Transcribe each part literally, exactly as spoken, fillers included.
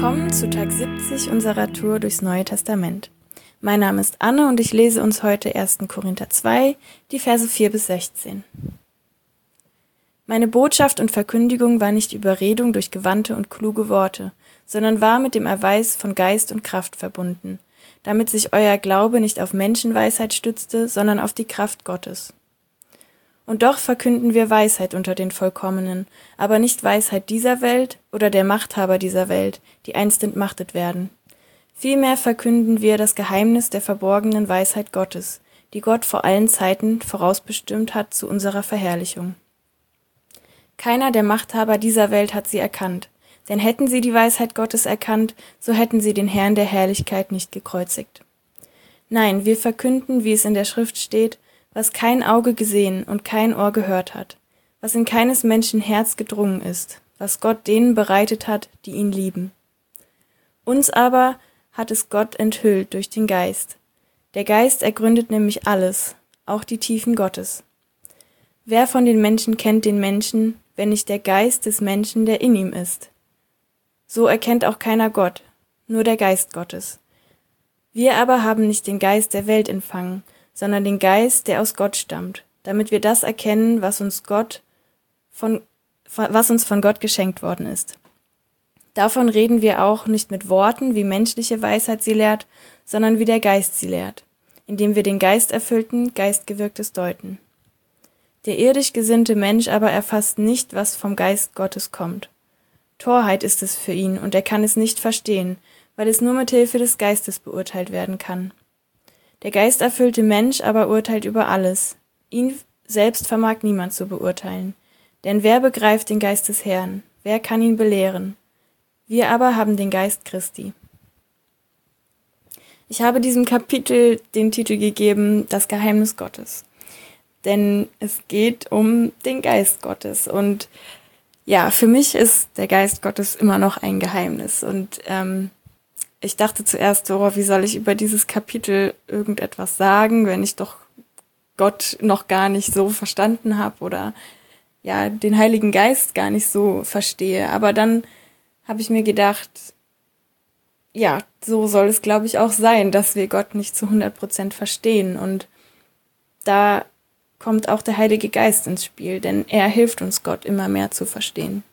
Willkommen zu Tag siebzig unserer Tour durchs Neue Testament. Mein Name ist Anne und ich lese uns heute erster Korinther zwei, die Verse vier bis sechzehn. Meine Botschaft und Verkündigung war nicht Überredung durch gewandte und kluge Worte, sondern war mit dem Erweis von Geist und Kraft verbunden, damit sich euer Glaube nicht auf Menschenweisheit stützte, sondern auf die Kraft Gottes. Und doch verkünden wir Weisheit unter den Vollkommenen, aber nicht Weisheit dieser Welt oder der Machthaber dieser Welt, die einst entmachtet werden. Vielmehr verkünden wir das Geheimnis der verborgenen Weisheit Gottes, die Gott vor allen Zeiten vorausbestimmt hat zu unserer Verherrlichung. Keiner der Machthaber dieser Welt hat sie erkannt, denn hätten sie die Weisheit Gottes erkannt, so hätten sie den Herrn der Herrlichkeit nicht gekreuzigt. Nein, wir verkünden, wie es in der Schrift steht, was kein Auge gesehen und kein Ohr gehört hat, was in keines Menschen Herz gedrungen ist, was Gott denen bereitet hat, die ihn lieben. Uns aber hat es Gott enthüllt durch den Geist. Der Geist ergründet nämlich alles, auch die Tiefen Gottes. Wer von den Menschen kennt den Menschen, wenn nicht der Geist des Menschen, der in ihm ist? So erkennt auch keiner Gott, nur der Geist Gottes. Wir aber haben nicht den Geist der Welt empfangen, sondern den Geist, der aus Gott stammt, damit wir das erkennen, was uns Gott von, was uns von Gott geschenkt worden ist. Davon reden wir auch nicht mit Worten, wie menschliche Weisheit sie lehrt, sondern wie der Geist sie lehrt, indem wir den Geist erfüllten, Geistgewirktes deuten. Der irdisch gesinnte Mensch aber erfasst nicht, was vom Geist Gottes kommt. Torheit ist es für ihn, und er kann es nicht verstehen, weil es nur mit Hilfe des Geistes beurteilt werden kann. Der geisterfüllte Mensch aber urteilt über alles. Ihn selbst vermag niemand zu beurteilen. Denn wer begreift den Geist des Herrn? Wer kann ihn belehren? Wir aber haben den Geist Christi. Ich habe diesem Kapitel den Titel gegeben, Das Geheimnis Gottes. Denn es geht um den Geist Gottes. Und ja, für mich ist der Geist Gottes immer noch ein Geheimnis. Und ähm, ich dachte zuerst so, wie soll ich über dieses Kapitel irgendetwas sagen, wenn ich doch Gott noch gar nicht so verstanden habe oder ja den Heiligen Geist gar nicht so verstehe. Aber dann habe ich mir gedacht, ja, so soll es, glaube ich, auch sein, dass wir Gott nicht zu hundert Prozent verstehen. Und da kommt auch der Heilige Geist ins Spiel, denn er hilft uns, Gott immer mehr zu verstehen.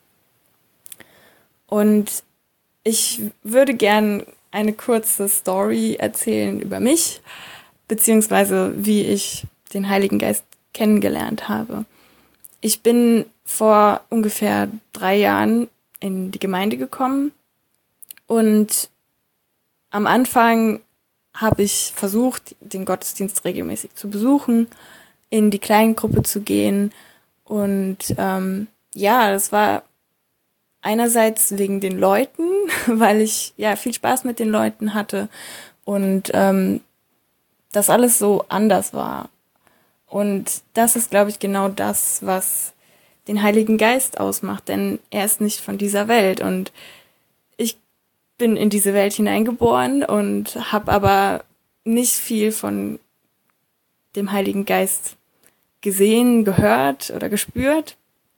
Und ich würde gern eine kurze Story erzählen über mich, beziehungsweise wie ich den Heiligen Geist kennengelernt habe. Ich bin vor ungefähr drei Jahren in die Gemeinde gekommen und am Anfang habe ich versucht, den Gottesdienst regelmäßig zu besuchen, in die Kleingruppe zu gehen und ähm, ja, das war einerseits wegen den Leuten, weil ich ja viel Spaß mit den Leuten hatte und ähm, das alles so anders war. Und das ist, glaube ich, genau das, was den Heiligen Geist ausmacht, denn er ist nicht von dieser Welt. Und ich bin in diese Welt hineingeboren und habe aber nicht viel von dem Heiligen Geist gesehen, gehört oder gespürt.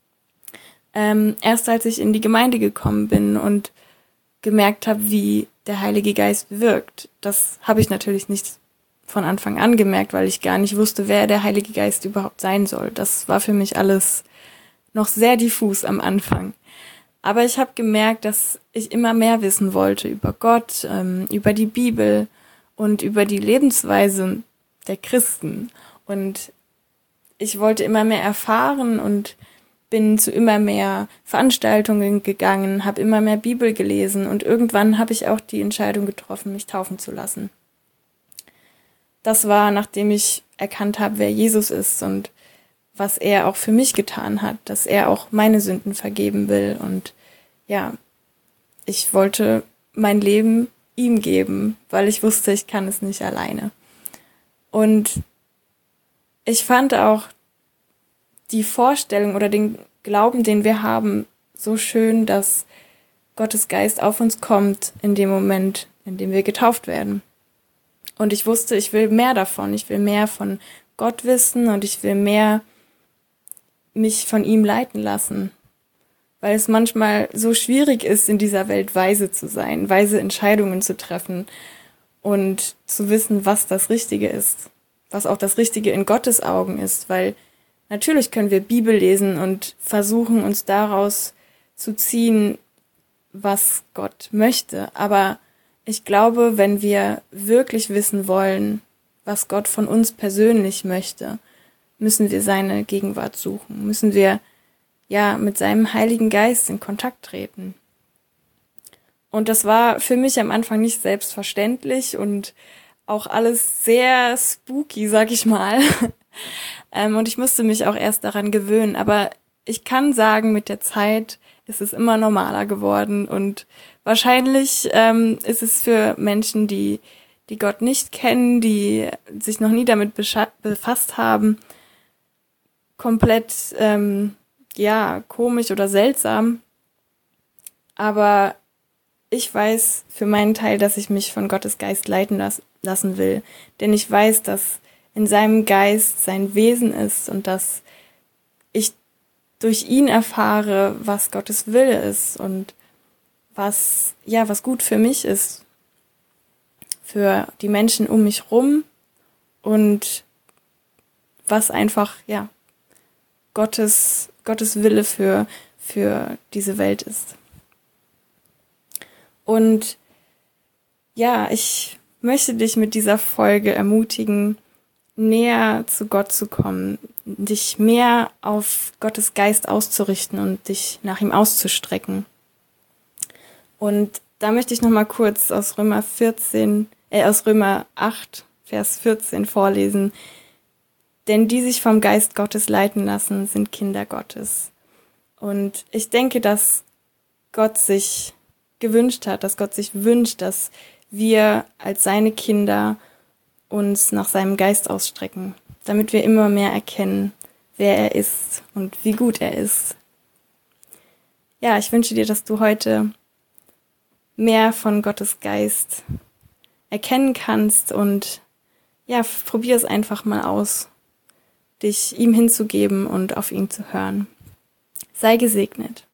Ähm, erst als ich in die Gemeinde gekommen bin und gemerkt habe, wie der Heilige Geist wirkt. Das habe ich natürlich nicht von Anfang an gemerkt, weil ich gar nicht wusste, wer der Heilige Geist überhaupt sein soll. Das war für mich alles noch sehr diffus am Anfang. Aber ich habe gemerkt, dass ich immer mehr wissen wollte über Gott, ähm, über die Bibel und über die Lebensweise der Christen. Und ich wollte immer mehr erfahren und bin zu immer mehr Veranstaltungen gegangen, habe immer mehr Bibel gelesen und irgendwann habe ich auch die Entscheidung getroffen, mich taufen zu lassen. Das war, nachdem ich erkannt habe, wer Jesus ist und was er auch für mich getan hat, dass er auch meine Sünden vergeben will. Und ja, ich wollte mein Leben ihm geben, weil ich wusste, ich kann es nicht alleine. Und ich fand auch die Vorstellung oder den Glauben, den wir haben, so schön, dass Gottes Geist auf uns kommt in dem Moment, in dem wir getauft werden. Und ich wusste, ich will mehr davon. Ich will mehr von Gott wissen und ich will mehr mich von ihm leiten lassen. weil es manchmal so schwierig ist, in dieser Welt weise zu sein, weise Entscheidungen zu treffen und zu wissen, was das Richtige ist, was auch das Richtige in Gottes Augen ist, weil natürlich können wir Bibel lesen und versuchen, uns daraus zu ziehen, was Gott möchte, aber ich glaube, wenn wir wirklich wissen wollen, was Gott von uns persönlich möchte, müssen wir seine Gegenwart suchen, müssen wir ja mit seinem Heiligen Geist in Kontakt treten. Und das war für mich am Anfang nicht selbstverständlich und auch alles sehr spooky, sag ich mal. ähm, und ich musste mich auch erst daran gewöhnen. Aber ich kann sagen, mit der Zeit ist es immer normaler geworden und wahrscheinlich ähm, ist es für Menschen, die die Gott nicht kennen, die sich noch nie damit bescha- befasst haben, komplett ähm, ja komisch oder seltsam. Aber ich weiß für meinen Teil, dass ich mich von Gottes Geist leiten las- lassen will, denn ich weiß, dass in seinem Geist sein Wesen ist und dass ich durch ihn erfahre, was Gottes Wille ist und was, ja, was gut für mich ist, für die Menschen um mich rum und was einfach, ja, Gottes, Gottes Wille für, für diese Welt ist. Und ja, ich möchte dich mit dieser Folge ermutigen, näher zu Gott zu kommen, dich mehr auf Gottes Geist auszurichten und dich nach ihm auszustrecken. Und da möchte ich nochmal kurz aus Römer vierzehn, äh, aus Römer acht, Vers vierzehn vorlesen. Denn die sich vom Geist Gottes leiten lassen, sind Kinder Gottes. Und ich denke, dass Gott sich gewünscht hat, dass Gott sich wünscht, dass wir als seine Kinder uns nach seinem Geist ausstrecken, damit wir immer mehr erkennen, wer er ist und wie gut er ist. Ja, ich wünsche dir, dass du heute mehr von Gottes Geist erkennen kannst und ja, probier es einfach mal aus, dich ihm hinzugeben und auf ihn zu hören. Sei gesegnet.